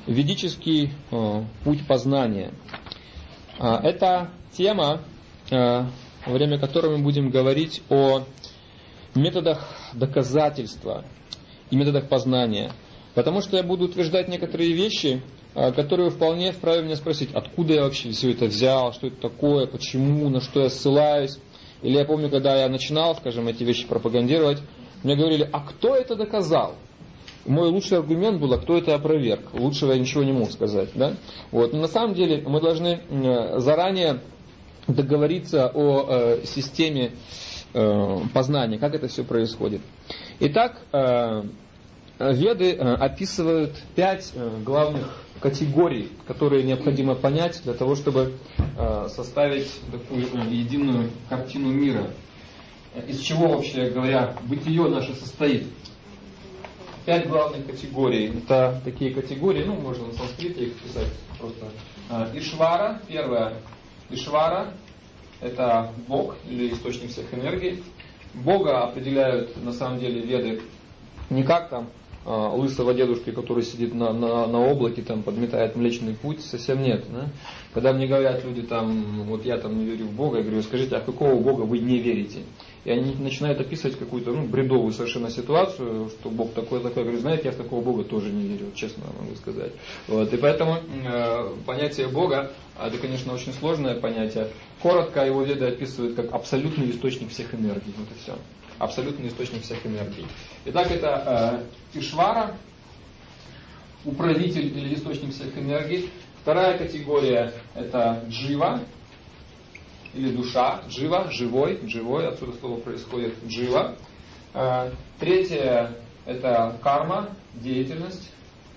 ведический путь познания. Это тема, во время которой мы будем говорить о методах доказательства и методах познания. Потому что я буду утверждать некоторые вещи, которые вполне вправе меня спросить, откуда я вообще все это взял, что это такое, почему, на что я ссылаюсь. Или я помню, когда я начинал, скажем, эти вещи пропагандировать, мне говорили, а кто это доказал? Мой лучший аргумент был, а кто это опроверг? Лучшего я ничего не мог сказать. Да? Вот. Но на самом деле мы должны заранее договориться о системе познания, как это все происходит. Итак, Веды описывают 5 главных категорий, которые необходимо понять для того, чтобы составить такую единую картину мира. Из чего, вообще говоря, бытие наше состоит? 5 главных категорий. Это такие категории, можно на санскрите их писать просто. Ишвара, первое. Ишвара – это Бог или источник всех энергий. Бога определяют на самом деле Веды не как там лысого дедушки, который сидит на облаке, там подметает Млечный Путь, совсем нет. Да? Когда мне говорят люди, вот я не верю в Бога, я говорю, скажите, а в какого Бога вы не верите? И они начинают описывать какую-то бредовую совершенно ситуацию, что Бог такой-такой. Я говорю, знаете, я в такого Бога тоже не верю, честно могу сказать. Вот. И поэтому понятие Бога, это, конечно, очень сложное понятие. Коротко его Веды описывают как абсолютный источник всех энергий. Вот и все. Абсолютный источник всех энергий. Итак, это Ишвара, управитель или источник всех энергий. Вторая категория это Джива, или душа, Джива, живой, отсюда слово происходит Джива. Третье это карма, деятельность.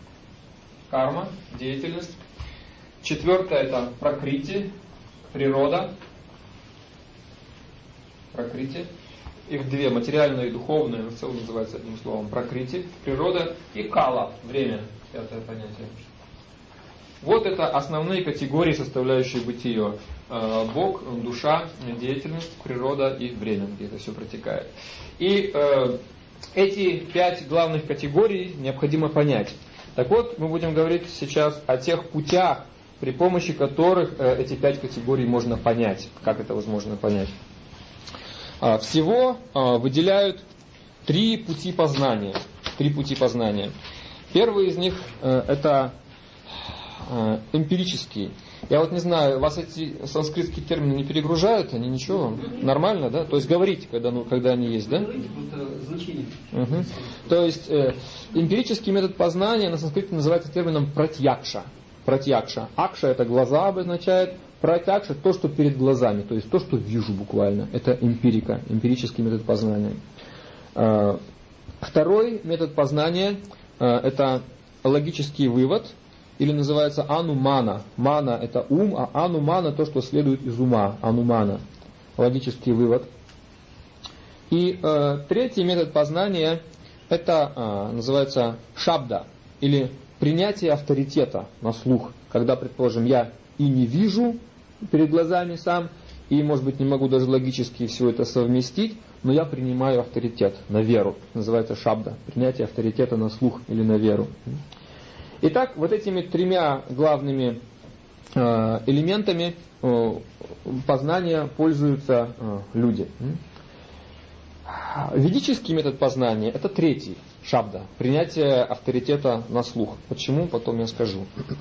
Четвертое это пракрити, природа. Их 2, материальное и духовное, в целом называется одним словом пракрити, природа, и кала, время, 5-е понятие. Вот это основные категории, составляющие бытие. Бог, душа, деятельность, природа и время, где это все протекает. И эти 5 главных категорий необходимо понять. Так вот, мы будем говорить сейчас о тех путях, при помощи которых эти 5 категорий можно понять. Как это возможно понять? Всего выделяют 3 пути познания. Первый из них это эмпирический. Я не знаю, вас эти санскритские термины не перегружают, они ничего, нормально, да? То есть говорите, когда они есть, да? Угу. То есть эмпирический метод познания на санскрите называется термином пратьякша. Акша это глаза обозначает, пратьякша то, что перед глазами, то есть то, что вижу буквально. Это эмпирический метод познания. Второй метод познания это логический вывод. Или называется анумана. Мана это ум, а анумана то, что следует из ума. Анумана. Логический вывод. И третий метод познания это называется шабда. Или принятие авторитета на слух. Когда, предположим, я и не вижу перед глазами сам, и, может быть, не могу даже логически все это совместить, но я принимаю авторитет на веру. Называется шабда. Принятие авторитета на слух или на веру. Итак, вот этими 3 главными элементами познания пользуются люди. Ведический метод познания это 3-й, шабда, принятие авторитета на слух. Почему, потом я скажу.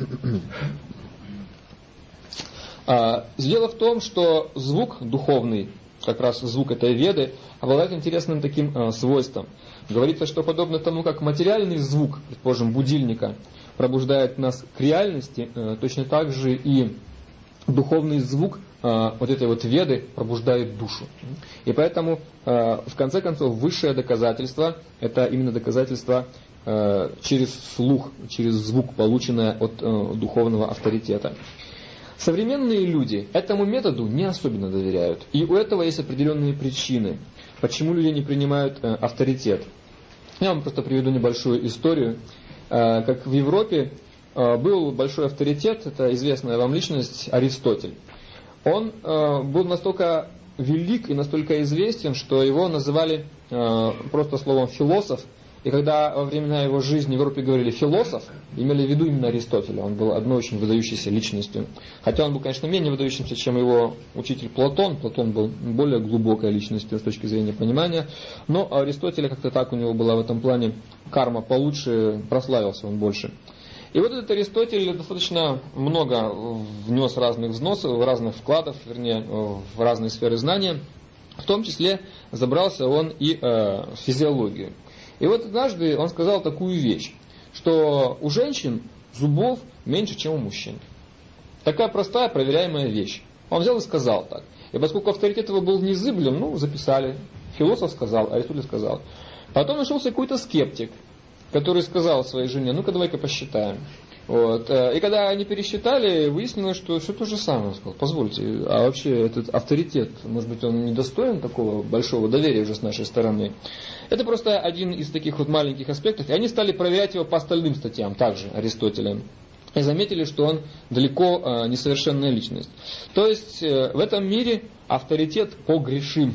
Дело в том, что звук духовный, как раз звук этой Веды, обладает интересным таким свойством. Говорится, что подобно тому, как материальный звук, предположим, будильника, пробуждает нас к реальности, точно так же и духовный звук вот этой Веды пробуждает душу. И поэтому, в конце концов, высшее доказательство – это именно доказательство через слух, через звук, полученное от духовного авторитета. Современные люди этому методу не особенно доверяют. И у этого есть определенные причины, почему люди не принимают авторитет. Я вам просто приведу небольшую историю. Как в Европе был большой авторитет, это известная вам личность Аристотель. Он был настолько велик и настолько известен, что его называли просто словом философ И когда во времена его жизни в Европе говорили «философ», имели в виду именно Аристотеля. Он был одной очень выдающейся личностью. Хотя он был, конечно, менее выдающимся, чем его учитель Платон. Платон был более глубокой личностью с точки зрения понимания. Но Аристотеля как-то так у него была в этом плане карма получше, прославился он больше. И вот этот Аристотель достаточно много внес разных взносов, разных вкладов, вернее, в разные сферы знания. В том числе забрался он и в физиологию. И вот однажды он сказал такую вещь, что у женщин зубов меньше, чем у мужчин. Такая простая, проверяемая вещь. Он взял и сказал так. И поскольку авторитет его был незыблем, записали. Философ сказал, Аристотель сказал. Потом нашелся какой-то скептик, который сказал своей жене: ну-ка давай-ка посчитаем. Вот. И когда они пересчитали, выяснилось, что все то же самое. Он сказал: позвольте, а вообще этот авторитет, может быть, он недостоин такого большого доверия уже с нашей стороны? Это просто один из таких вот маленьких аспектов. И они стали проверять его по остальным статьям, также Аристотеля. И заметили, что он далеко несовершенная личность. То есть в этом мире авторитет погрешим.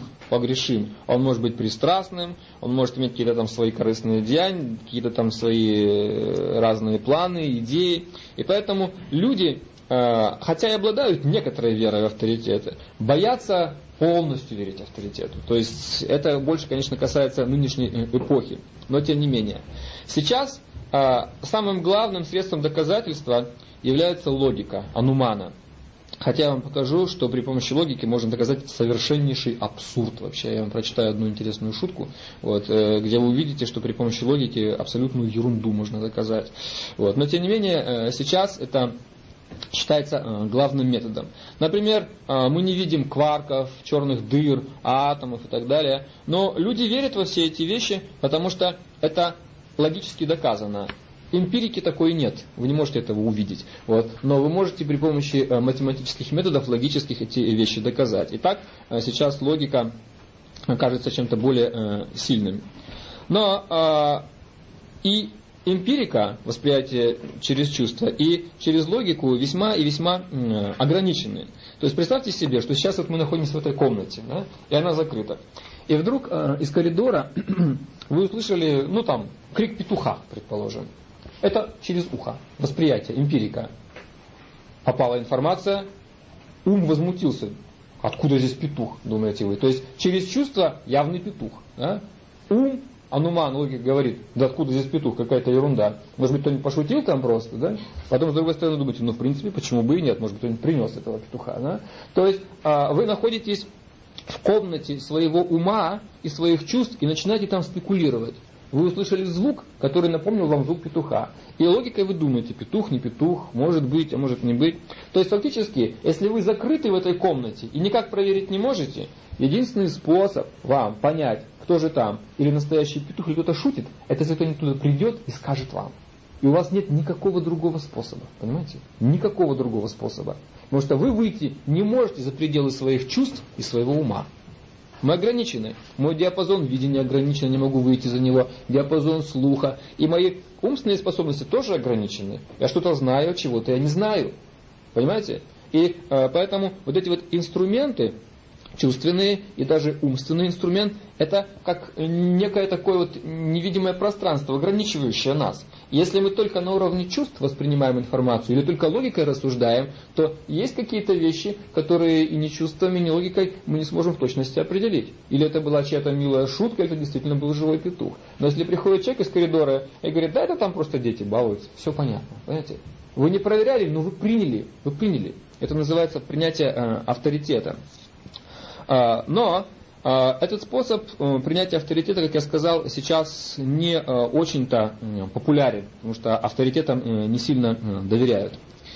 Он может быть пристрастным, он может иметь какие-то там свои корыстные деяния, какие-то там свои разные планы, идеи. И поэтому люди, хотя и обладают некоторой верой в авторитеты, боятся полностью верить авторитету. То есть это больше, конечно, касается нынешней эпохи. Но тем не менее. Сейчас самым главным средством доказательства является логика, анумана. Хотя я вам покажу, что при помощи логики можно доказать совершеннейший абсурд. Вообще, я вам прочитаю одну интересную шутку, где вы увидите, что при помощи логики абсолютную ерунду можно доказать. Но тем не менее, сейчас это считается главным методом. Например, мы не видим кварков, черных дыр, атомов и так далее. Но люди верят во все эти вещи, потому что это логически доказано. Эмпирики такой нет, вы не можете этого увидеть. Но вы можете при помощи математических методов логических эти вещи доказать. Итак, сейчас логика кажется чем-то более сильным. Но и эмпирика, восприятие через чувства, и через логику весьма и весьма ограничены. То есть представьте себе, что сейчас мы находимся в этой комнате, да, и она закрыта. И вдруг из коридора вы услышали, крик петуха, предположим. Это через ухо, восприятие, эмпирика. Попала информация, ум возмутился. Откуда здесь петух, думаете вы? То есть через чувство явный петух. Да? Ум, ануман, логика говорит: да откуда здесь петух, какая-то ерунда. Может быть, кто-нибудь пошутил там просто, да? Потом с другой стороны думаете: в принципе, почему бы и нет, может быть, кто-нибудь принес этого петуха. Да? То есть вы находитесь в комнате своего ума и своих чувств и начинаете там спекулировать. Вы услышали звук, который напомнил вам звук петуха. И логикой вы думаете: петух, не петух, может быть, а может не быть. То есть фактически, если вы закрыты в этой комнате и никак проверить не можете, единственный способ вам понять, кто же там, или настоящий петух, или кто-то шутит, это если кто-нибудь туда придет и скажет вам. И у вас нет никакого другого способа. Понимаете? Никакого другого способа. Потому что вы выйти не можете за пределы своих чувств и своего ума. Мы ограничены. Мой диапазон видения ограничен, я не могу выйти за него. Диапазон слуха. И мои умственные способности тоже ограничены. Я что-то знаю, чего-то я не знаю. Понимаете? И поэтому вот эти вот инструменты, чувственные и даже умственный инструмент, это как некое такое вот невидимое пространство, ограничивающее нас. Если мы только на уровне чувств воспринимаем информацию или только логикой рассуждаем, то есть какие-то вещи, которые и ни чувствами, ни логикой мы не сможем в точности определить. Или это была чья-то милая шутка, или это действительно был живой петух. Но если приходит человек из коридора и говорит: да это там просто дети балуются, все понятно. Понимаете? Вы не проверяли, но вы приняли. Это называется принятие авторитета. Но этот способ принятия авторитета, как я сказал, сейчас не очень-то популярен, потому что авторитетам не сильно доверяют.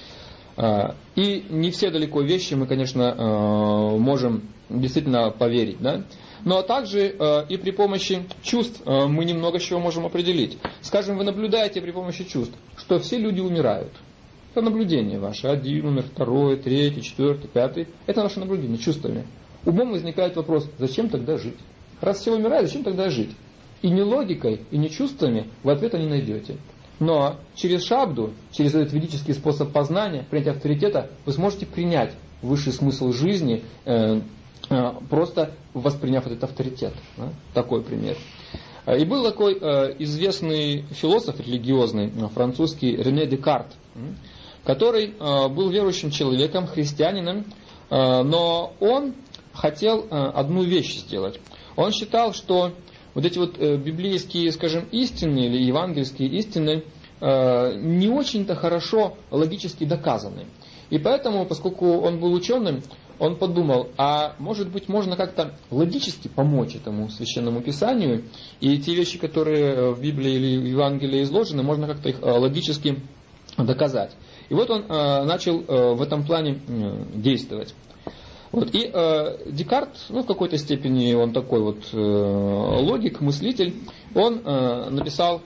И не все далеко вещи мы, конечно, можем действительно поверить. Да? Но также и при помощи чувств мы немного чего можем определить. Скажем, вы наблюдаете при помощи чувств, что все люди умирают. Это наблюдение ваше. 1 умер, 2, 3, 4, 5. Это наше наблюдение чувствами. Умом возникает вопрос: зачем тогда жить? Раз все умирают, зачем тогда жить? И ни логикой, и ни чувствами вы ответа не найдете. Но через шабду, через этот ведический способ познания, принятия авторитета, вы сможете принять высший смысл жизни, просто восприняв этот авторитет. Да? Такой пример. И был такой известный философ религиозный, французский Рене Декарт, который был верующим человеком, христианином, но он хотел одну вещь сделать. Он считал, что вот эти вот библейские, скажем, истины или евангельские истины не очень-то хорошо логически доказаны. И поэтому, поскольку он был ученым, он подумал, а может быть можно как-то логически помочь этому священному писанию, и те вещи, которые в Библии или в Евангелии изложены, можно как-то их логически доказать. И вот он начал в этом плане действовать. Вот. И Декарт, в какой-то степени он такой вот логик, мыслитель, он написал,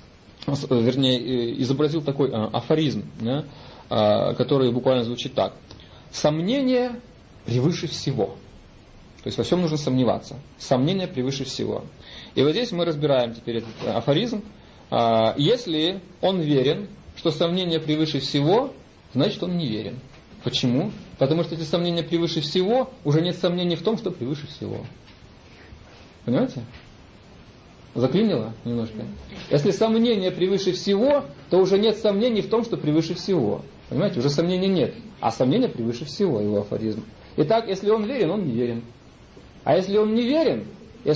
вернее, изобразил такой афоризм, который буквально звучит так. Сомнение превыше всего. То есть во всем нужно сомневаться. Сомнение превыше всего. И вот здесь мы разбираем теперь этот афоризм. Если он верен, что сомнение превыше всего, значит он не верен. Почему? Потому что если сомнение превыше всего, уже нет сомнений в том, что превыше всего. Понимаете? Заклинило немножко? Если сомнение превыше всего, то уже нет сомнений в том, что превыше всего. Понимаете? Уже сомнений нет. А сомнение превыше всего, его афоризм. Итак, если он верен, он не верен. А если он не верен,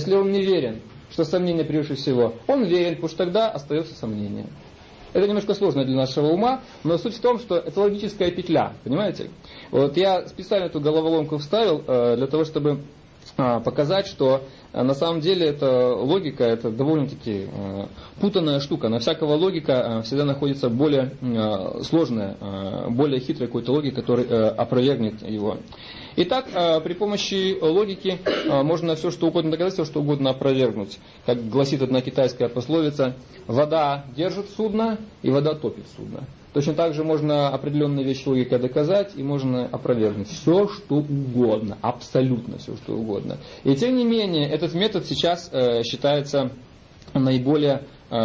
что сомнение превыше всего, он верен, потому что тогда остается сомнение. Это немножко сложно для нашего ума, но суть в том, что это логическая петля, понимаете? Вот я специально эту головоломку вставил для того, чтобы показать, что на самом деле эта логика, это довольно-таки путанная штука. На всякого логика всегда находится более сложная, более хитрая какая-то логика, которая опровергнет его. Итак, при помощи логики можно все что угодно доказать, все что угодно опровергнуть. Как гласит одна китайская пословица, вода держит судно и вода топит судно. Точно так же можно определенные вещи логикой доказать и можно опровергнуть все, что угодно, абсолютно все, что угодно. И тем не менее, этот метод сейчас считается наиболее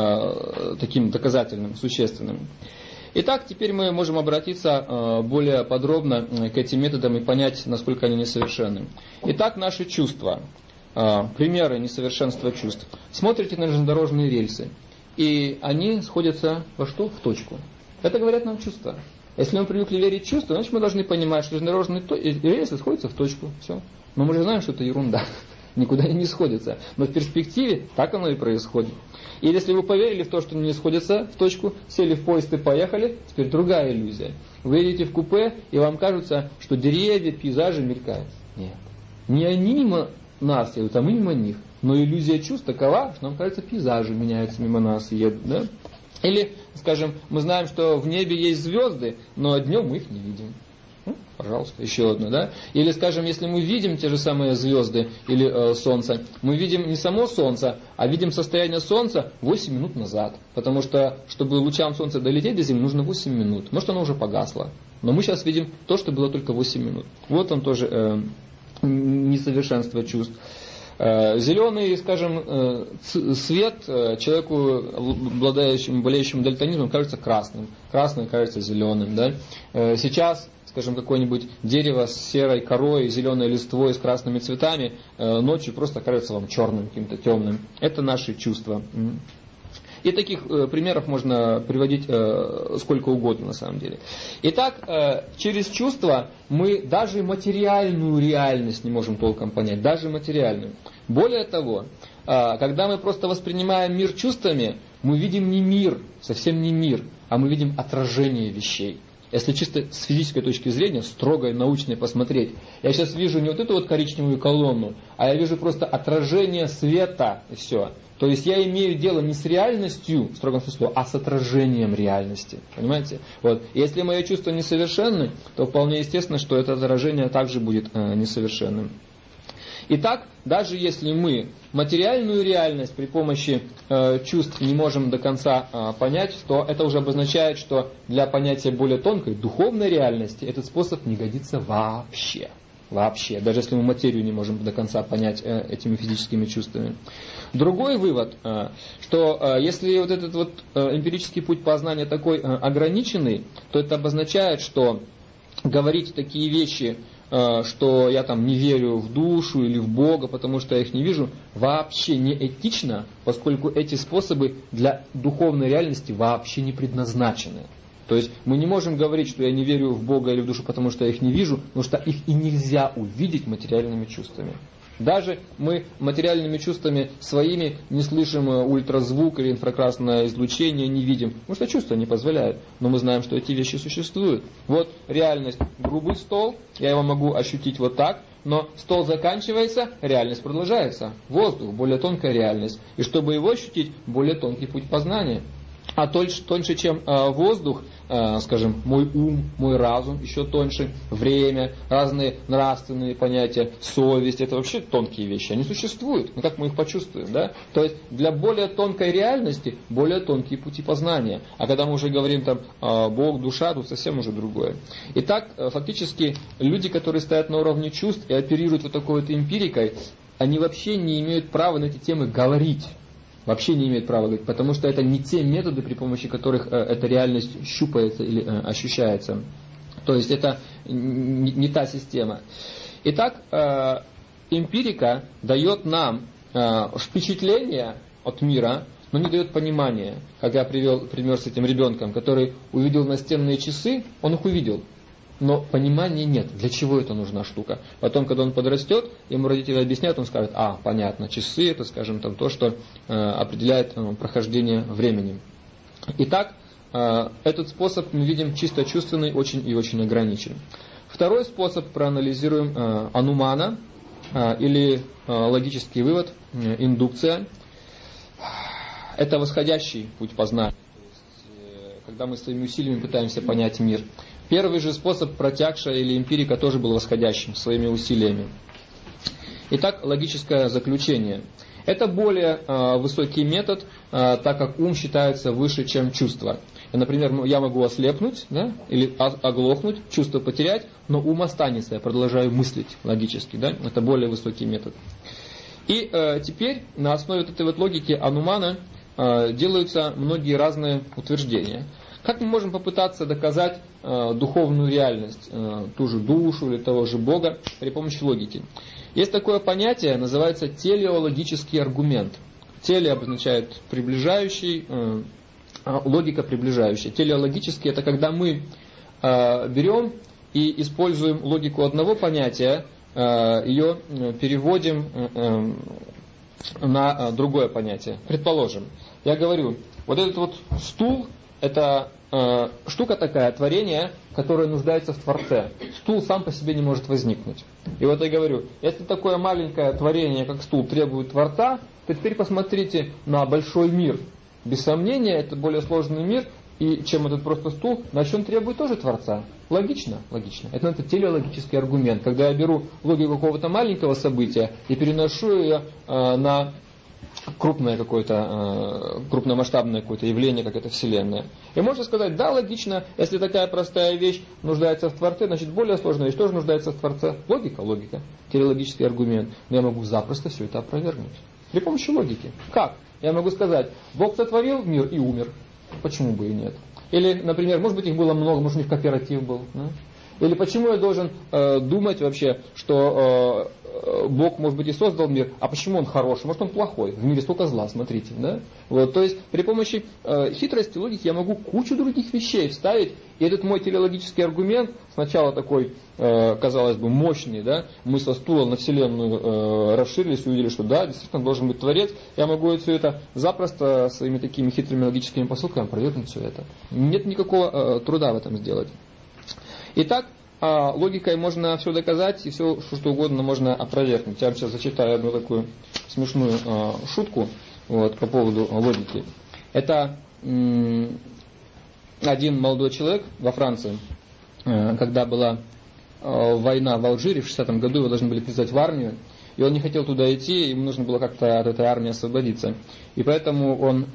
таким доказательным, существенным. Итак, теперь мы можем обратиться более подробно к этим методам и понять, насколько они несовершенны. Итак, наши чувства, примеры несовершенства чувств. Смотрите на железнодорожные рельсы, и они сходятся во что? В точку. Это говорят нам чувства. Если мы привыкли верить в чувства, значит мы должны понимать, что железнодорожные рельсы сходятся в точку. Все. Но мы же знаем, что это ерунда. Никуда они не сходятся. Но в перспективе так оно и происходит. И если вы поверили в то, что они не сходятся в точку, сели в поезд и поехали, теперь другая иллюзия. Вы едете в купе, и вам кажется, что деревья, пейзажи мелькают. Нет. Не они мимо нас едут, а мы мимо них. Но иллюзия чувств такова, что нам кажется, пейзажи меняются мимо нас и едут. Да? Или, скажем, мы знаем, что в небе есть звезды, но днем мы их не видим. Пожалуйста, еще одно, да? Или, скажем, если мы видим те же самые звезды или солнце, мы видим не само солнце, а видим состояние солнца 8 минут назад. Потому что, чтобы лучам солнца долететь до Земли, нужно 8 минут. Может, оно уже погасло. Но мы сейчас видим то, что было только 8 минут. Вот он тоже несовершенство чувств. Зеленый, скажем, цвет человеку, болеющему дальтонизмом, кажется красным. Красный кажется зеленым. Да? Сейчас, скажем, какое-нибудь дерево с серой корой, зеленой листвой, с красными цветами, ночью просто кажется вам черным, каким-то темным. Это наши чувства. И таких примеров можно приводить сколько угодно на самом деле. Итак, через чувства мы даже материальную реальность не можем толком понять. Даже материальную. Более того, когда мы просто воспринимаем мир чувствами, мы видим не мир, совсем не мир, а мы видим отражение вещей. Если чисто с физической точки зрения, строгой, научной посмотреть, я сейчас вижу не вот эту вот коричневую колонну, а я вижу просто отражение света и все. То есть я имею дело не с реальностью, в строгом смысле, а с отражением реальности. Понимаете? Вот. Если мои чувства несовершенны, то вполне естественно, что это отражение также будет несовершенным. Итак, даже если мы материальную реальность при помощи чувств не можем до конца понять, то это уже обозначает, что для понятия более тонкой, духовной реальности этот способ не годится вообще. Вообще, даже если мы материю не можем до конца понять этими физическими чувствами. Другой вывод, что если вот этот вот эмпирический путь познания такой ограниченный, то это обозначает, что говорить такие вещи что я там не верю в душу или в Бога, потому что я их не вижу, вообще не этично, поскольку эти способы для духовной реальности вообще не предназначены. То есть мы не можем говорить, что я не верю в Бога или в душу, потому что я их не вижу, потому что их и нельзя увидеть материальными чувствами. Даже мы материальными чувствами своими не слышим ультразвук или инфракрасное излучение, не видим, потому что чувства не позволяют. Но мы знаем, что эти вещи существуют. Вот реальность. Грубый стол, я его могу ощутить вот так, но стол заканчивается, реальность продолжается. Воздух, более тонкая реальность. И чтобы его ощутить, более тонкий путь познания. А тоньше, чем воздух, скажем, мой ум, мой разум, еще тоньше, время, разные нравственные понятия, совесть, это вообще тонкие вещи, они существуют, но как мы их почувствуем, да? То есть для более тонкой реальности более тонкие пути познания. А когда мы уже говорим там Бог, душа, тут совсем уже другое. Итак, фактически люди, которые стоят на уровне чувств и оперируют вот такой вот эмпирикой, они вообще не имеют права на эти темы говорить. Вообще не имеет права говорить, потому что это не те методы, при помощи которых эта реальность щупается или ощущается. То есть это не та система. Итак, эмпирика дает нам впечатление от мира, но не дает понимания. Как я привел пример с этим ребенком, который увидел настенные часы, он их увидел. Но понимания нет, для чего эта нужна штука. Потом, когда он подрастет, ему родители объяснят, он скажет, понятно, часы это, скажем, там, то, что определяет прохождение времени. Итак, этот способ мы видим чисто чувственный, очень и очень ограничен. Второй способ проанализируем анумана, или логический вывод, индукция. Это восходящий путь познания, то есть, когда мы своими усилиями пытаемся понять мир. Первый же способ протягша или эмпирика тоже был восходящим своими усилиями. Итак, логическое заключение. Это более высокий метод, так как ум считается выше, чем чувство. Например, я могу ослепнуть, да, или оглохнуть, чувство потерять, но ум останется, я продолжаю мыслить логически. Да? Это более высокий метод. И теперь на основе этой вот логики анумана делаются многие разные утверждения. Как мы можем попытаться доказать духовную реальность, ту же душу или того же Бога при помощи логики? Есть такое понятие, называется телеологический аргумент. Теле обозначает приближающий, логика приближающая. Телеологический — это когда мы берем и используем логику одного понятия, ее переводим на другое понятие. Предположим, я говорю, вот этот вот стул — это штука такая, творение, которое нуждается в Творце. Стул сам по себе не может возникнуть. И вот я говорю, если такое маленькое творение, как стул, требует Творца, то теперь посмотрите на большой мир. Без сомнения, это более сложный мир, и чем этот просто стул, значит он требует тоже Творца. Логично? Логично. Это телеологический аргумент. Когда я беру логику какого-то маленького события и переношу ее на крупное какое-то, крупномасштабное какое-то явление, как это Вселенная. И можно сказать, да, логично, если такая простая вещь нуждается в Творце, значит более сложная вещь тоже нуждается в Творце. Логика, телеологический аргумент. Но я могу запросто все это опровергнуть. При помощи логики. Как? Я могу сказать, Бог сотворил мир и умер. Почему бы и нет? Или, например, может быть их было много, может у них кооператив был. Да? Или почему я должен думать вообще, что Бог, может быть, и создал мир, а почему он хороший, может он плохой, в мире столько зла, смотрите. Да? Вот, то есть при помощи хитрости, логики я могу кучу других вещей вставить, и этот мой телеологический аргумент, сначала такой, казалось бы, мощный, да? Мы со стула на Вселенную расширились и увидели, что да, действительно должен быть Творец, я могу все это запросто своими такими хитрыми логическими посылками опровергнуть все это. Нет никакого труда в этом сделать. Итак, логикой можно все доказать и все, что угодно можно опровергнуть. Я вам сейчас зачитаю одну такую смешную шутку вот, по поводу логики. Это один молодой человек во Франции, когда была война в Алжире в 60-м году, его должны были призвать в армию, и он не хотел туда идти, ему нужно было как-то от этой армии освободиться. И поэтому он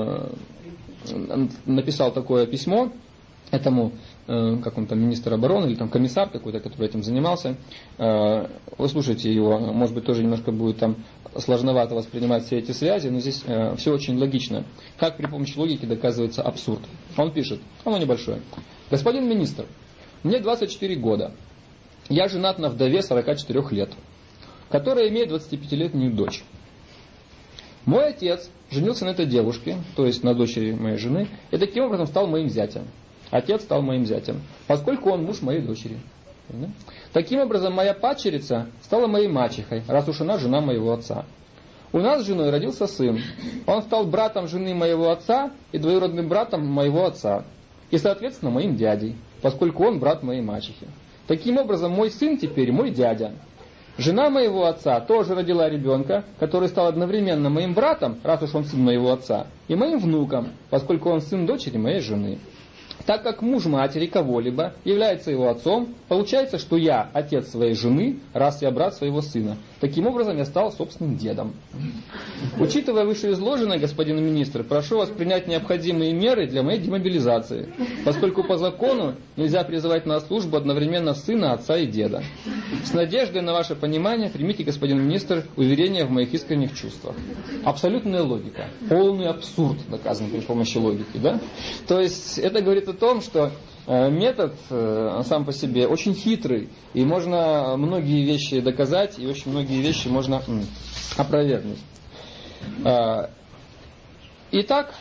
написал такое письмо этому, как он там, министр обороны или там комиссар какой-то, который этим занимался. Вы слушайте его, может быть, тоже немножко будет там сложновато воспринимать все эти связи, но здесь все очень логично. Как при помощи логики доказывается абсурд. Он пишет, оно небольшое. Господин министр, мне 24 года. я женат на вдове 44 лет, которая имеет 25-летнюю дочь. Мой отец женился на этой девушке, то есть на дочери моей жены, и таким образом стал моим зятем. Отец стал моим зятем, поскольку он муж моей дочери. Таким образом, моя падчерица стала моей мачехой, раз уж она жена моего отца. У нас с женой родился сын. Он стал братом жены моего отца и двоюродным братом моего отца. И, соответственно, моим дядей, поскольку он брат моей мачехи. Таким образом, мой сын теперь мой дядя. Жена моего отца тоже родила ребенка, который стал одновременно моим братом, раз уж он сын моего отца, и моим внуком, поскольку он сын дочери моей жены. Так как муж матери кого-либо является его отцом, получается, что я отец своей жены, раз я брат своего сына. Таким образом, я стал собственным дедом. Учитывая вышеизложенное, господин министр, прошу вас принять необходимые меры для моей демобилизации, поскольку по закону нельзя призывать на службу одновременно сына, отца и деда. С надеждой на ваше понимание примите, господин министр, уверение в моих искренних чувствах. Абсолютная логика. Полный абсурд доказан при помощи логики. Да? То есть это говорит о том, что метод сам по себе очень хитрый, и можно многие вещи доказать, и очень многие вещи можно опровергнуть. Итак,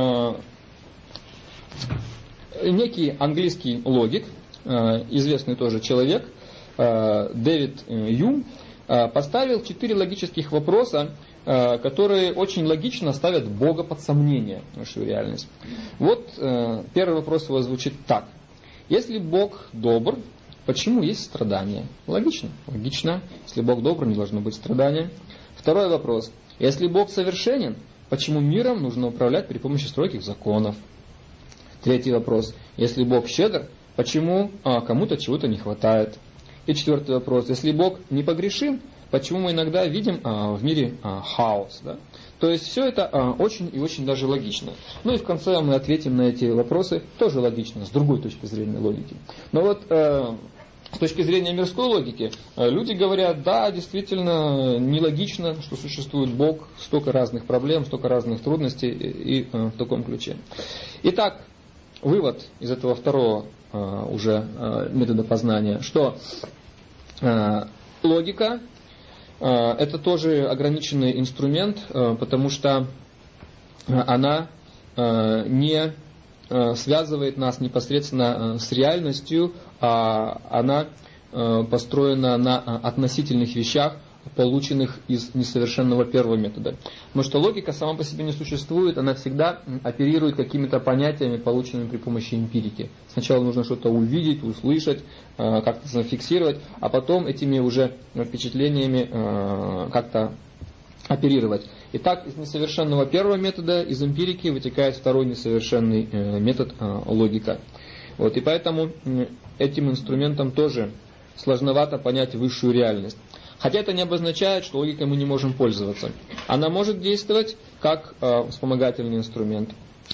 некий английский логик, известный тоже человек, Дэвид Юм, поставил 4 логических вопроса, которые очень логично ставят Бога под сомнение, нашу реальность. Вот первый вопрос его звучит так. Если Бог добр, почему есть страдания? Логично. Логично. Если Бог добр, не должно быть страдания. Второй вопрос. Если Бог совершенен, почему миром нужно управлять при помощи строгих законов? Третий вопрос. Если Бог щедр, почему кому-то чего-то не хватает? И четвертый вопрос. Если Бог непогрешим, почему мы иногда видим в мире хаос? Да? То есть все это очень и очень даже логично. Ну и в конце мы ответим на эти вопросы тоже логично, с другой точки зрения логики. Но вот с точки зрения мирской логики, люди говорят, да, действительно нелогично, что существует Бог, столько разных проблем, столько разных трудностей и в таком ключе. Итак, вывод из этого второго уже метода познания, что логика это тоже ограниченный инструмент, потому что она не связывает нас непосредственно с реальностью, а она построена на относительных вещах, полученных из несовершенного первого метода. Потому что логика сама по себе не существует, она всегда оперирует какими-то понятиями, полученными при помощи эмпирики. Сначала нужно что-то увидеть, услышать, как-то зафиксировать, а потом этими уже впечатлениями как-то оперировать. Итак, из несовершенного первого метода, из эмпирики, вытекает второй несовершенный метод логика. Вот, и поэтому этим инструментом тоже сложновато понять высшую реальность. Хотя это не обозначает, что логикой мы не можем пользоваться. Она может действовать как вспомогательный инструмент.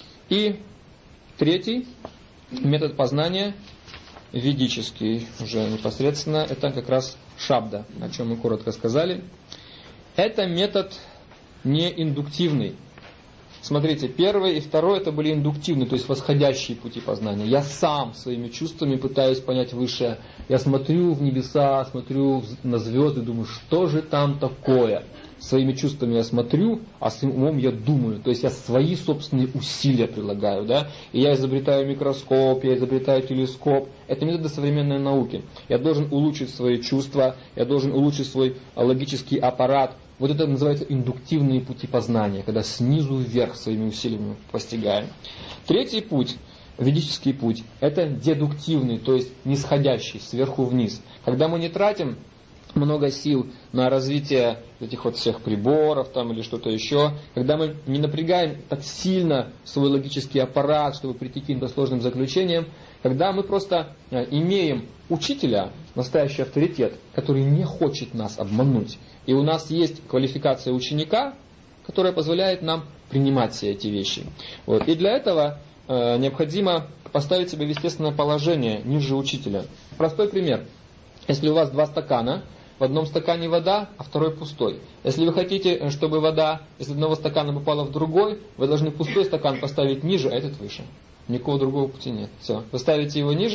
И третий метод познания, ведический уже непосредственно, это как раз шабда, о чем мы коротко сказали. Это метод не индуктивный. Смотрите, первый и второй это были индуктивные, то есть восходящие пути познания. Я сам своими чувствами пытаюсь понять высшее. Я смотрю в небеса, смотрю на звезды, думаю, что же там такое? Своими чувствами я смотрю, а своим умом я думаю. То есть я свои собственные усилия прилагаю. Да? И я изобретаю микроскоп, я изобретаю телескоп. Это методы современной науки. Я должен улучшить свои чувства, я должен улучшить свой логический аппарат. Вот это называется индуктивные пути познания, когда снизу вверх своими усилиями постигаем. Третий путь, ведический путь, это дедуктивный, то есть нисходящий, сверху вниз. Когда мы не тратим много сил на развитие этих вот всех приборов там, или что-то еще, когда мы не напрягаем так сильно свой логический аппарат, чтобы прийти к каким-то сложным заключениям, когда мы просто имеем учителя, настоящий авторитет, который не хочет нас обмануть, и у нас есть квалификация ученика, которая позволяет нам принимать все эти вещи. Вот. И для этого необходимо поставить себя в естественное положение ниже учителя. Простой пример. Если у вас 2 стакана, в одном стакане вода, а второй пустой. Если вы хотите, чтобы вода из одного стакана попала в другой, вы должны пустой стакан поставить ниже, а этот выше. Никакого другого пути нет. Все. Вы ставите его ниже,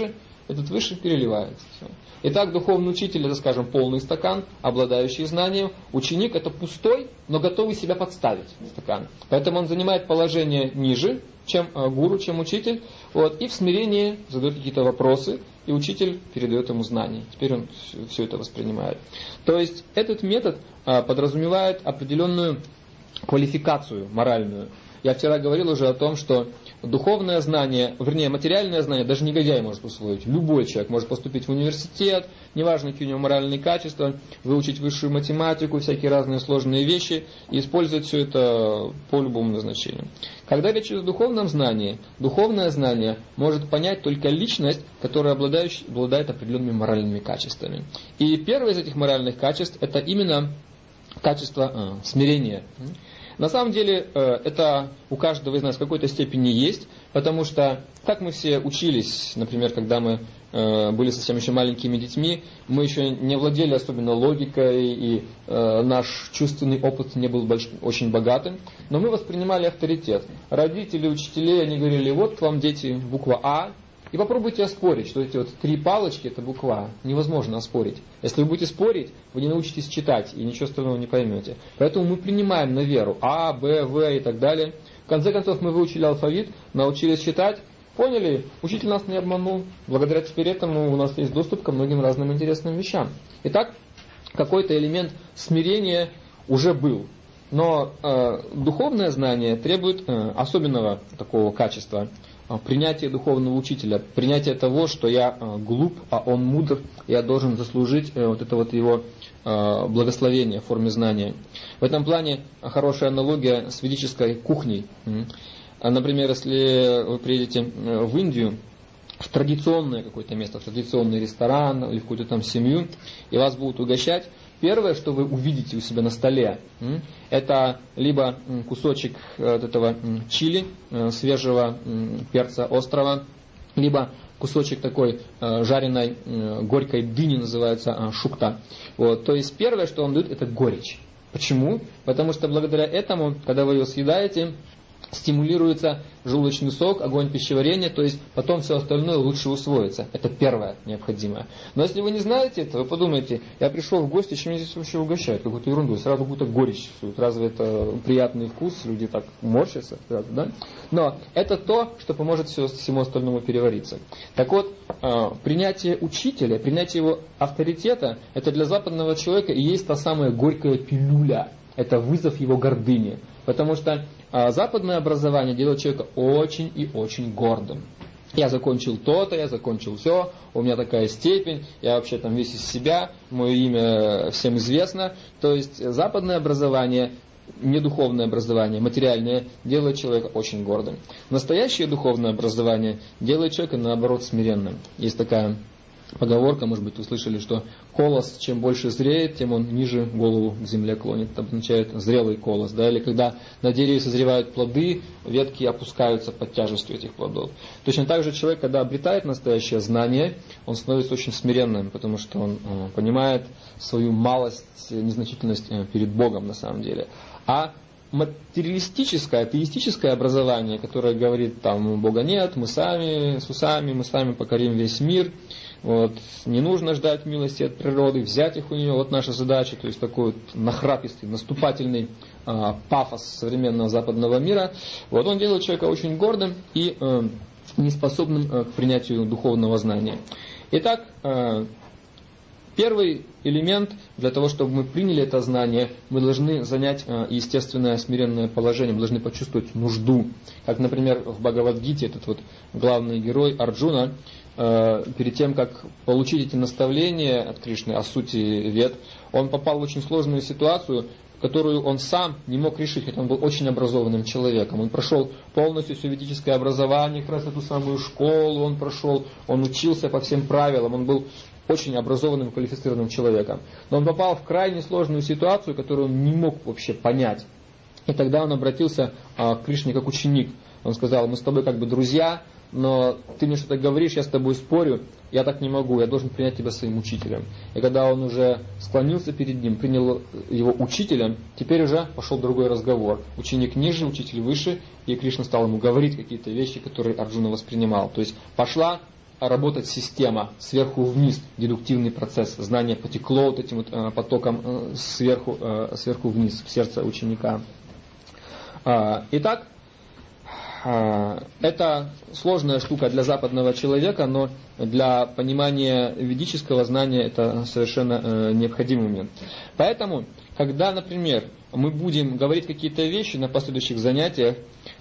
этот выше переливается. Все. Итак, духовный учитель — это, скажем, полный стакан, обладающий знанием. Ученик — это пустой, но готовый себя подставить стакан. Поэтому он занимает положение ниже, чем гуру, чем учитель. Вот, и в смирении задает какие-то вопросы, и учитель передает ему знания. Теперь он все это воспринимает. То есть этот метод подразумевает определенную квалификацию моральную. Я вчера говорил уже о том, что духовное знание, вернее материальное знание, даже негодяй может усвоить. Любой человек может поступить в университет, неважно какие у него моральные качества, выучить высшую математику, всякие разные сложные вещи и использовать все это по любому назначению. Когда речь идет о духовном знании, духовное знание может понять только личность, которая обладает определенными моральными качествами. И первое из этих моральных качеств — это именно качество смирения. На самом деле это у каждого из нас в какой-то степени есть, потому что как мы все учились, например, когда мы были совсем еще маленькими детьми, мы еще не владели особенно логикой, и наш чувственный опыт не был очень богатым, но мы воспринимали авторитет. Родители, учителей, они говорили: вот вам, дети, буква А, и попробуйте оспорить, что эти вот 3 палочки — это буква А. Невозможно оспорить. Если вы будете спорить, вы не научитесь читать и ничего остального не поймете. Поэтому мы принимаем на веру А, Б, В и так далее. В конце концов мы выучили алфавит, научились читать, поняли, учитель нас не обманул. Благодаря теперь этому у нас есть доступ ко многим разным интересным вещам. Итак, какой-то элемент смирения уже был. Но духовное знание требует особенного такого качества. Принятие духовного учителя, принятие того, что я глуп, а он мудр, я должен заслужить вот это вот его благословение в форме знания. В этом плане хорошая аналогия с ведической кухней. Например, если вы приедете в Индию, в традиционное какое-то место, в традиционный ресторан или в какую-то там семью, и вас будут угощать, первое, что вы увидите у себя на столе, это либо кусочек от этого чили, свежего перца острого, либо кусочек такой жареной горькой дыни, называется шукта. Вот. То есть первое, что вам дают, это горечь. Почему? Потому что благодаря этому, когда вы ее съедаете, стимулируется желудочный сок, огонь пищеварения, то есть потом все остальное лучше усвоится. Это первое необходимое. Но если вы не знаете это, вы подумаете: я пришел в гости, чем меня здесь вообще угощают? Какую-то ерунду. Сразу какую-то горечь чувствуют. Разве это приятный вкус? Люди так морщатся сразу, да? Но это то, что поможет всему остальному перевариться. Так вот, принятие учителя, принятие его авторитета, это для западного человека и есть та самая горькая пилюля. Это вызов его гордыни. Потому что западное образование делает человека очень и очень гордым. Я закончил то-то, я закончил все, у меня такая степень, я вообще там весь из себя, мое имя всем известно. То есть западное образование, не духовное образование, материальное, делает человека очень гордым. Настоящее духовное образование делает человека, наоборот, смиренным. Есть такая поговорка, может быть, вы слышали, что колос, чем больше зреет, тем он ниже голову к земле клонит. Это означает зрелый колос. Да? Или когда на дереве созревают плоды, ветки опускаются под тяжестью этих плодов. Точно так же человек, когда обретает настоящее знание, он становится очень смиренным, потому что он понимает свою малость, незначительность перед Богом на самом деле. А материалистическое, атеистическое образование, которое говорит, там, Бога нет, мы сами с усами, мы сами покорим весь мир, вот, не нужно ждать милости от природы, взять их у нее, вот наша задача, то есть такой вот нахрапистый, наступательный пафос современного западного мира, вот он делает человека очень гордым и неспособным к принятию духовного знания. Итак, первый элемент, для того, чтобы мы приняли это знание, мы должны занять естественное смиренное положение, мы должны почувствовать нужду. Как, например, в Бхагавад-гите этот вот главный герой Арджуна, перед тем, как получить эти наставления от Кришны о сути вед, он попал в очень сложную ситуацию, которую он сам не мог решить, хотя он был очень образованным человеком. Он прошел полностью все ведическое образование, как раз эту самую школу он прошел, он учился по всем правилам, он был очень образованным, квалифицированным человеком. Но он попал в крайне сложную ситуацию, которую он не мог вообще понять. И тогда он обратился к Кришне как ученик. Он сказал: мы с тобой как бы друзья, но ты мне что-то говоришь, я с тобой спорю, я так не могу, я должен принять тебя своим учителем. И когда он уже склонился перед ним, принял его учителем, теперь уже пошел другой разговор. Ученик ниже, учитель выше, и Кришна стал ему говорить какие-то вещи, которые Арджуна воспринимал. То есть пошла работать система сверху вниз, дедуктивный процесс. Знание потекло вот этим вот потоком сверху вниз в сердце ученика. Итак, это сложная штука для западного человека, но для понимания ведического знания это совершенно необходимый момент. Поэтому, когда, например, мы будем говорить какие-то вещи на последующих занятиях,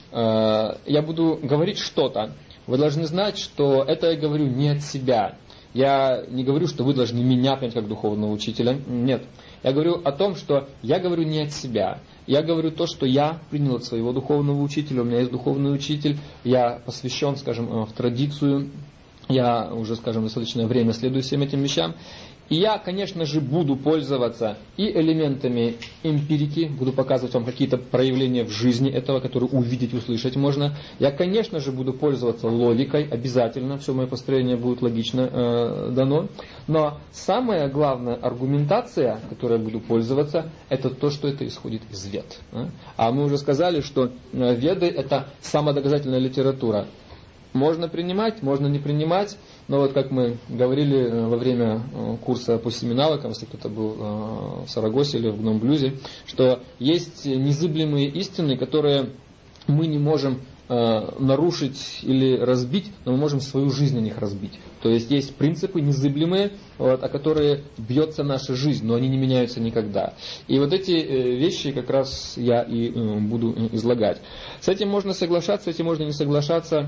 я буду говорить что-то, вы должны знать, что это я говорю не от себя. Я не говорю, что вы должны меня понять как духовного учителя. Нет. Я говорю о том, что я говорю не от себя. Я говорю то, что я принял от своего духовного учителя. У меня есть духовный учитель. Я посвящен, скажем, в традицию. Я уже, скажем, достаточное время следую всем этим вещам. И я, конечно же, буду пользоваться и элементами эмпирики, буду показывать вам какие-то проявления в жизни этого, которые увидеть, услышать можно. Я, конечно же, буду пользоваться логикой, обязательно, все мое построение будет логично дано. Но самая главная аргументация, которой я буду пользоваться, это то, что это исходит из вед. А мы уже сказали, что веды это самодоказательная литература. Можно принимать, можно не принимать, но вот как мы говорили во время курса по семиналам, если кто-то был в Сарагосе или в Гном-Блюзе, что есть незыблемые истины, которые мы не можем нарушить или разбить, но мы можем свою жизнь на них разбить. То есть есть принципы незыблемые, о которые бьется наша жизнь, но они не меняются никогда. И вот эти вещи как раз я и буду излагать. С этим можно соглашаться, с этим можно не соглашаться.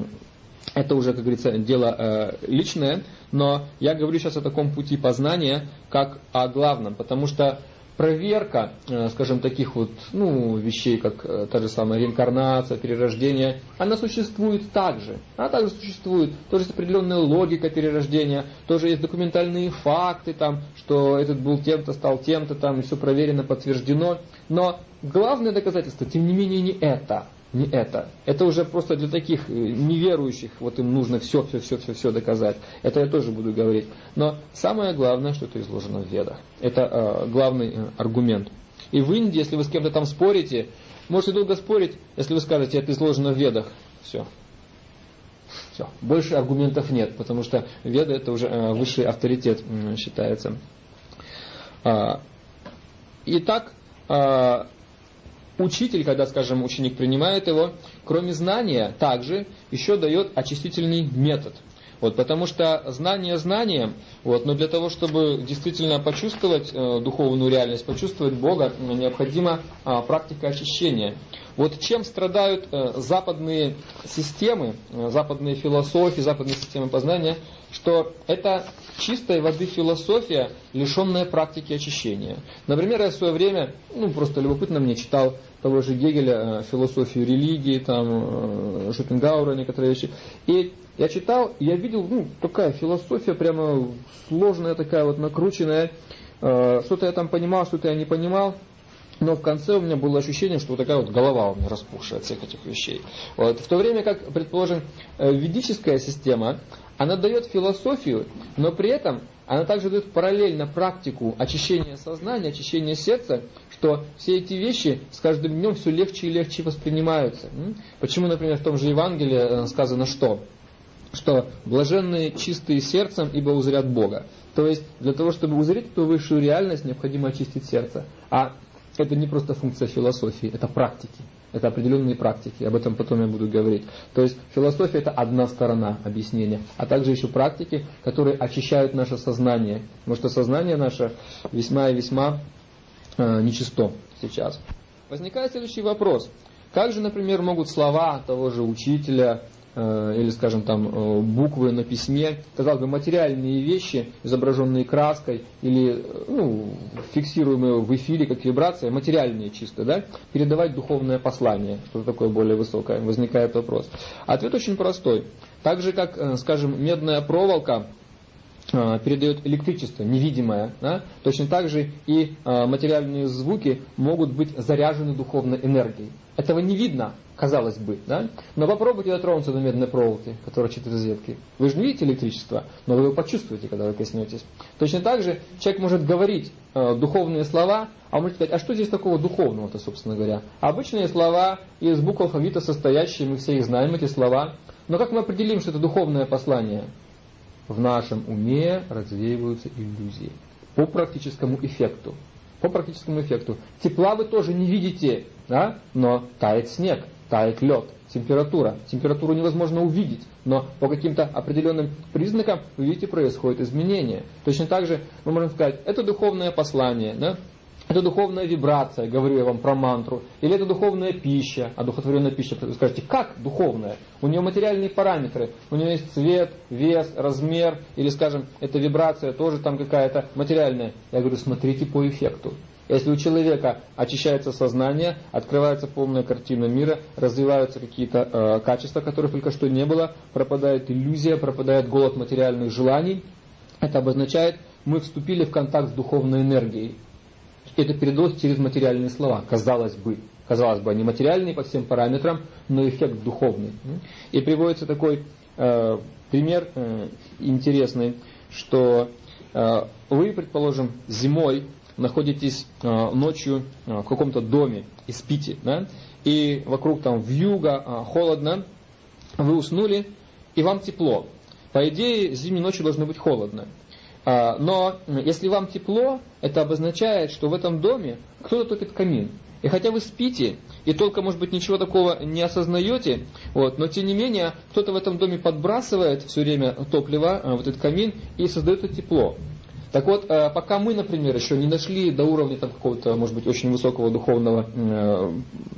Это уже, как говорится, дело личное, но я говорю сейчас о таком пути познания, как о главном, потому что проверка, скажем, таких вот вещей, как та же самая реинкарнация, перерождение, она существует также. Она также существует. Тоже есть определенная логика перерождения, тоже есть документальные факты, там, что этот был тем-то, стал тем-то, там, и все проверено, подтверждено. Но главное доказательство, тем не менее, не это. Не это. Это уже просто для таких неверующих, вот им нужно все доказать. Это я тоже буду говорить. Но самое главное, что это изложено в Ведах. Это главный аргумент. И в Индии, если вы с кем-то там спорите, можете долго спорить, если вы скажете, это изложено в Ведах. Все. Больше аргументов нет, потому что Веда это уже высший авторитет считается. Итак, учитель, когда, скажем, ученик принимает его, кроме знания, также еще дает очистительный метод. Вот, потому что знание знанием, но для того, чтобы действительно почувствовать духовную реальность, почувствовать Бога, необходима практика очищения. Вот чем страдают западные системы, западные философии, западные системы познания, что это чистой воды философия, лишенная практики очищения. Например, я в свое время, просто любопытно мне читал того же Гегеля, философию религии, там, Шопенгауэра, некоторые вещи. И я читал, и я видел, такая философия прямо сложная, такая вот накрученная. Что-то я там понимал, что-то я не понимал. Но в конце у меня было ощущение, что вот такая вот голова у меня распухшая от всех этих вещей. Вот. В то время как, предположим, ведическая система, она дает философию, но при этом она также дает параллельно практику очищения сознания, очищения сердца, что все эти вещи с каждым днем все легче и легче воспринимаются. Почему, например, в том же Евангелии сказано что? Что блаженные чистые сердцем, ибо узрят Бога. То есть для того, чтобы узреть эту высшую реальность, необходимо очистить сердце. А это не просто функция философии, это практики. Это определенные практики, об этом потом я буду говорить. То есть философия это одна сторона объяснения, а также еще практики, которые очищают наше сознание. Потому что сознание наше весьма и весьма нечисто сейчас. Возникает следующий вопрос. Как же, например, могут слова того же учителя, или, скажем, там, буквы на письме, казалось бы, материальные вещи, изображенные краской, или фиксируемые в эфире, как вибрация, материальные чисто, да, передавать духовное послание, что-то такое более высокое, возникает вопрос. Ответ очень простой. Так же, как, скажем, медная проволока передает электричество, невидимое, да? Точно так же и материальные звуки могут быть заряжены духовной энергией. Этого не видно, казалось бы, да? Но попробуйте дотронуться до медной проволоки, которая 4 розетки. Вы же не видите электричество, но вы его почувствуете, когда вы коснетесь. Точно так же человек может говорить духовные слова, а он может сказать, а что здесь такого духовного-то, собственно говоря? Обычные слова из букв алфавита состоящие, мы все их знаем, эти слова. Но как мы определим, что это духовное послание? В нашем уме развеиваются иллюзии. По практическому эффекту. По практическому эффекту. Тепла вы тоже не видите, да? Но тает снег, тает лед, температура. Температуру невозможно увидеть, но по каким-то определенным признакам, вы видите, происходит изменение. Точно так же мы можем сказать, это духовное послание, да? Это духовная вибрация, говорю я вам про мантру, или это духовная пища, одухотворенная пища. Вы скажете, как духовная? У нее материальные параметры, у нее есть цвет, вес, размер, или, скажем, эта вибрация тоже там какая-то материальная. Я говорю, смотрите по эффекту. Если у человека очищается сознание, открывается полная картина мира, развиваются какие-то качества, которых только что не было, пропадает иллюзия, пропадает голод материальных желаний, это обозначает, мы вступили в контакт с духовной энергией. Это передалось через материальные слова, казалось бы. Казалось бы, они материальные по всем параметрам, но эффект духовный. И приводится такой пример интересный, что вы, предположим, зимой находитесь ночью в каком-то доме и спите, да? И вокруг там вьюга, холодно, вы уснули, и вам тепло. По идее, зимней ночью должно быть холодно. Но если вам тепло, это обозначает, что в этом доме кто-то топит камин. И хотя вы спите, и только, может быть, ничего такого не осознаете, но тем не менее, кто-то в этом доме подбрасывает все время топливо в этот камин и создает это тепло. Так вот, пока мы, например, еще не дошли до уровня там, какого-то, может быть, очень высокого духовного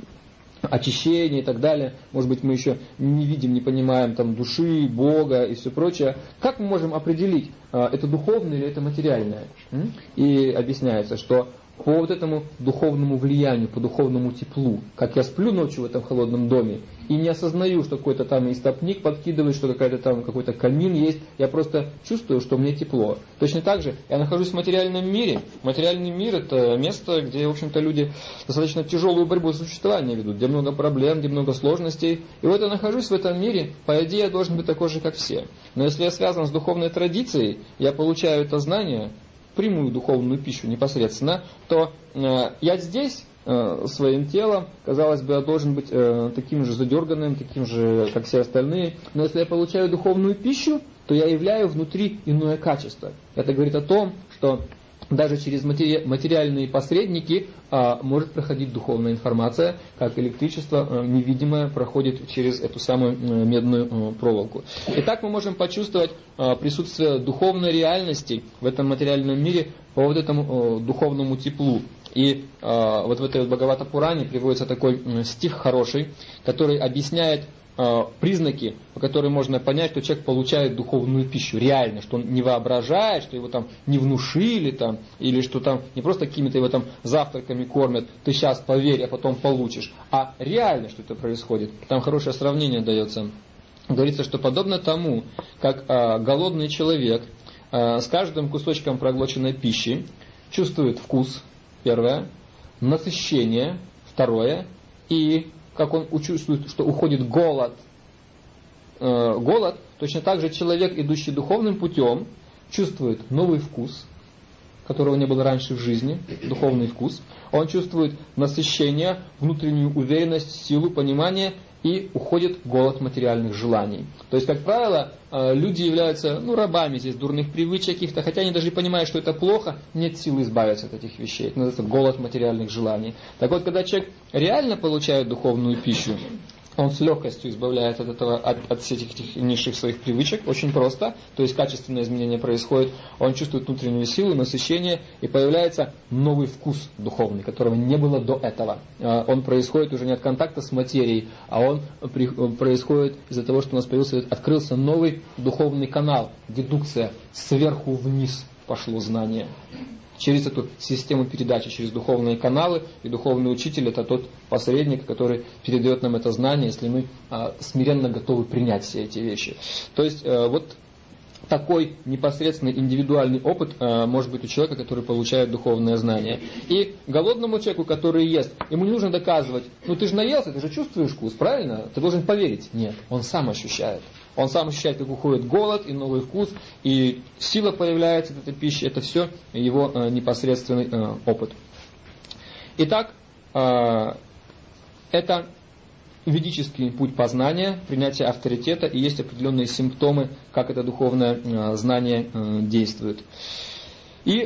очищения и так далее, может быть, мы еще не видим, не понимаем там, души, Бога и все прочее, как мы можем определить, это духовное или это материальное? И объясняется, что по вот этому духовному влиянию, по духовному теплу, как я сплю ночью в этом холодном доме и не осознаю, что какой-то там истопник подкидывает, что какая-то там какой-то камин есть, я просто чувствую, что мне тепло. Точно так же я нахожусь в материальном мире. Материальный мир — это место, где, в общем-то, люди достаточно тяжелую борьбу за существование ведут, где много проблем, где много сложностей. И вот я нахожусь в этом мире, по идее, я должен быть такой же, как все. Но если я связан с духовной традицией, я получаю это знание, прямую духовную пищу непосредственно, то я здесь своим телом, казалось бы, я должен быть таким же задерганным, таким же, как все остальные. Но если я получаю духовную пищу, то я являю внутри иное качество. Это говорит о том, что даже через материальные посредники может проходить духовная информация, как электричество невидимое проходит через эту самую медную проволоку. Итак, мы можем почувствовать присутствие духовной реальности в этом материальном мире по вот этому духовному теплу. И вот в этой Бхагавата Пуране приводится такой стих хороший, который объясняет признаки, по которым можно понять, что человек получает духовную пищу реально, что он не воображает, что его там не внушили, там, или что там не просто какими-то его там завтраками кормят, ты сейчас поверь, а потом получишь, а реально, что это происходит. Там хорошее сравнение дается. Говорится, что подобно тому, как голодный человек с каждым кусочком проглоченной пищи чувствует вкус, первое, насыщение, второе, и как он чувствует, что уходит голод, точно так же человек, идущий духовным путем, чувствует новый вкус, которого не было раньше в жизни, духовный вкус. Он чувствует насыщение, внутреннюю уверенность, силу, понимание, и уходит голод материальных желаний. То есть, как правило, люди являются рабами здесь дурных привычек каких-то, хотя они даже понимают, что это плохо, нет силы избавиться от этих вещей. Это называется голод материальных желаний. Так вот, когда человек реально получает духовную пищу, он с легкостью избавляется от этого, от всех этих низших своих привычек, очень просто, то есть качественное изменение происходит, он чувствует внутреннюю силу, насыщение, и появляется новый вкус духовный, которого не было до этого. Он происходит уже не от контакта с материей, а он происходит из-за того, что у нас открылся новый духовный канал, дедукция, сверху вниз пошло знание. Через эту систему передачи, через духовные каналы, и духовный учитель — это тот посредник, который передает нам это знание, если мы смиренно готовы принять все эти вещи. То есть вот такой непосредственный индивидуальный опыт может быть у человека, который получает духовное знание. И голодному человеку, который ест, ему не нужно доказывать, ты же наелся, ты же чувствуешь вкус, правильно? Ты должен поверить. Нет, он сам ощущает. Он сам ощущает, как уходит голод и новый вкус, и сила появляется от этой пищи. Это все его непосредственный опыт. Итак, это ведический путь познания, принятия авторитета, и есть определенные симптомы, как это духовное знание действует. И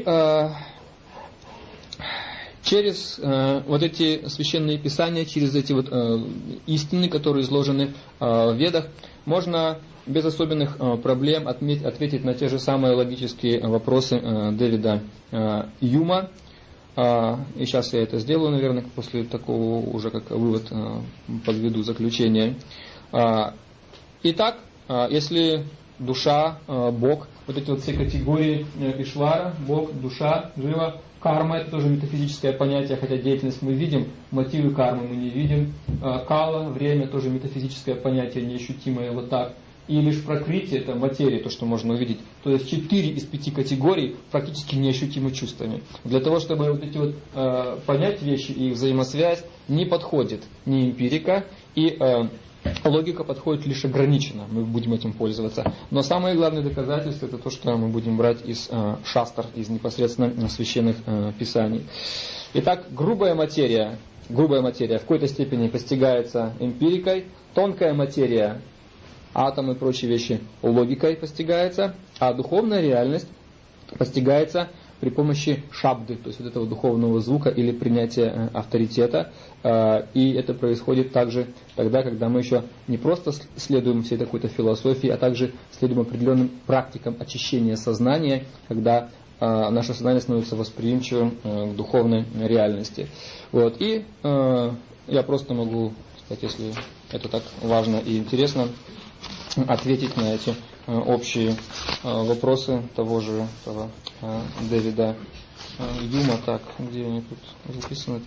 через вот эти священные писания, через эти вот истины, которые изложены в Ведах, можно без особенных проблем ответить на те же самые логические вопросы Дэвида Юма. И сейчас я это сделаю, наверное, после такого уже как вывод подведу заключение. Итак, если душа, Бог, вот эти вот все категории Ишвара, Бог, душа, жива, карма — это тоже метафизическое понятие, хотя деятельность мы видим, мотивы кармы мы не видим. Кала, время, тоже метафизическое понятие, неощутимое вот так. И лишь пракрити — это материя, то, что можно увидеть. То есть 4 из 5 категорий практически неощутимы чувствами. Для того, чтобы вот эти вот понять вещи и их взаимосвязь, не подходит ни эмпирика, и логика подходит лишь ограниченно, мы будем этим пользоваться. Но самое главное доказательство — это то, что мы будем брать из шастр, из непосредственно священных писаний. Итак, грубая материя в какой-то степени постигается эмпирикой, тонкая материя, атомы и прочие вещи, логикой постигается, а духовная реальность постигается при помощи шабды, то есть вот этого духовного звука или принятия авторитета. И это происходит также тогда, когда мы еще не просто следуем всей какой-то философии, а также следуем определенным практикам очищения сознания, когда наше сознание становится восприимчивым к духовной реальности. Вот. И я просто могу сказать, если это так важно и интересно, ответить на эти общие вопросы того Дэвида Юма. Так, где они тут записаны?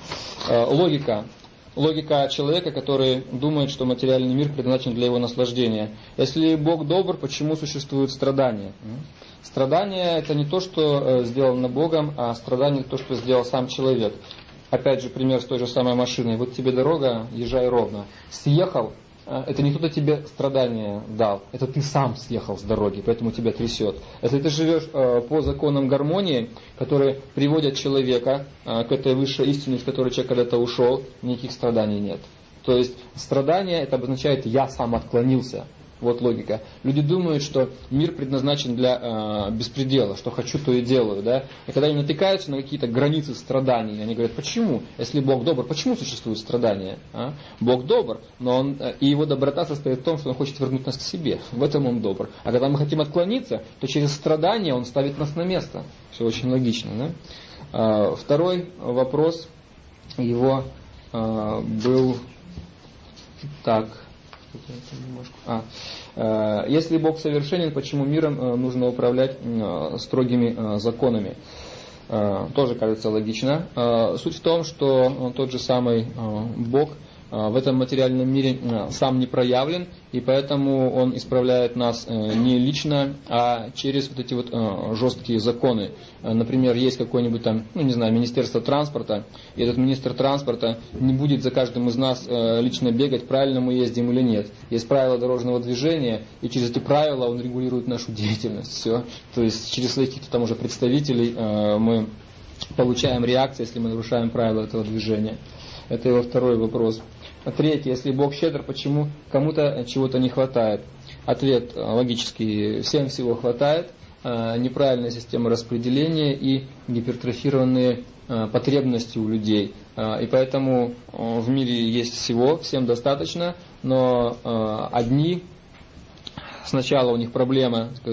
Логика человека, который думает, что материальный мир предназначен для его наслаждения. Если Бог добр, почему существуют страдания? Страдания — это не то, что сделано Богом, а страдание — это то, что сделал сам человек. Опять же, пример с той же самой машиной. Вот тебе дорога, езжай ровно. Съехал — это не кто-то тебе страдания дал, это ты сам съехал с дороги, поэтому тебя трясет. Если ты живешь по законам гармонии, которые приводят человека к этой высшей истине, из которой человек когда-то ушел, никаких страданий нет. То есть страдание — это обозначает «я сам отклонился». Вот логика. Люди думают, что мир предназначен для беспредела, что хочу, то и делаю. Да? И когда они натыкаются на какие-то границы страданий, они говорят, почему? Если Бог добр, почему существуют страдания? Бог добр, но и его доброта состоит в том, что он хочет вернуть нас к себе. В этом он добр. А когда мы хотим отклониться, то через страдания он ставит нас на место. Все очень логично. Да? Второй вопрос его был так. Если Бог совершенен, почему миром нужно управлять строгими законами? Тоже кажется логично. Суть в том, что тот же самый Бог в этом материальном мире сам не проявлен, и поэтому Он исправляет нас не лично, а через вот эти вот жесткие законы. Например, есть какое-нибудь там, Министерство транспорта, и этот министр транспорта не будет за каждым из нас лично бегать, правильно мы ездим или нет. Есть правила дорожного движения, и через эти правила он регулирует нашу деятельность. Все. То есть через своих каких-то там уже представителей мы получаем реакции, если мы нарушаем правила этого движения. Это его второй вопрос. Третий. Если Бог щедр, почему кому-то чего-то не хватает? Ответ логический. Всем всего хватает. Неправильная система распределения и гипертрофированные потребности у людей. И поэтому в мире есть всего, всем достаточно, но одни... Сначала у них проблема, у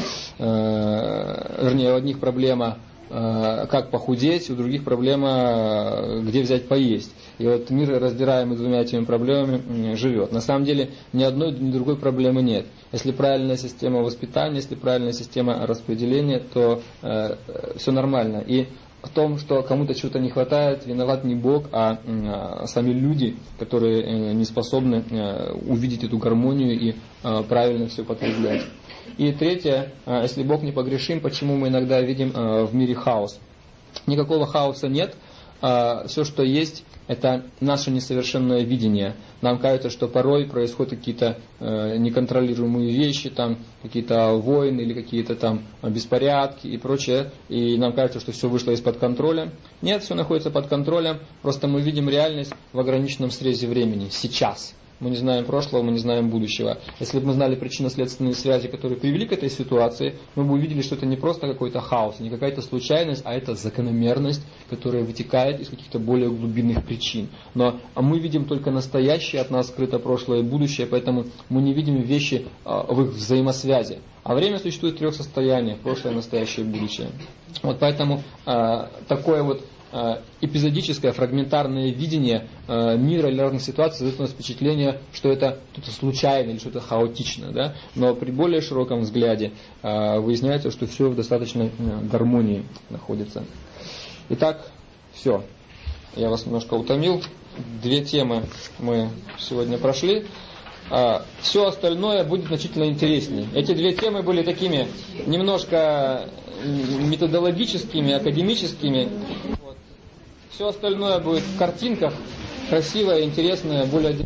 одних проблема, как похудеть, у других проблема, где взять поесть. И вот мир, раздираемый двумя этими проблемами, живет. На самом деле ни одной, ни другой проблемы нет. Если правильная система воспитания, если правильная система распределения, то все нормально. И в том, что кому-то чего-то не хватает, виноват не Бог, а сами люди, которые не способны увидеть эту гармонию и правильно все потреблять. И третье, если Бог непогрешим, почему мы иногда видим в мире хаос? Никакого хаоса нет. Все, что есть, это наше несовершенное видение. Нам кажется, что порой происходят какие-то неконтролируемые вещи, там, какие-то войны или какие-то там беспорядки и прочее, и нам кажется, что все вышло из-под контроля. Нет, все находится под контролем, просто мы видим реальность в ограниченном срезе времени, сейчас. Мы не знаем прошлого, мы не знаем будущего. Если бы мы знали причинно-следственные связи, которые привели к этой ситуации, мы бы увидели, что это не просто какой-то хаос, не какая-то случайность, а это закономерность, которая вытекает из каких-то более глубинных причин. Но мы видим только настоящее, от нас скрыто прошлое и будущее, поэтому мы не видим вещи в их взаимосвязи. А время существует в трех состояниях: прошлое, настоящее и будущее. Вот поэтому такое вот эпизодическое, фрагментарное видение мира или разных ситуаций дает у нас впечатление, что это что-то случайно или что-то хаотично. Да? Но при более широком взгляде выясняется, что все в достаточной гармонии находится. Итак, все. Я вас немножко утомил. 2 темы мы сегодня прошли. Все остальное будет значительно интереснее. Эти 2 темы были такими немножко методологическими, академическими. Все остальное будет в картинках, красивое, интересное, более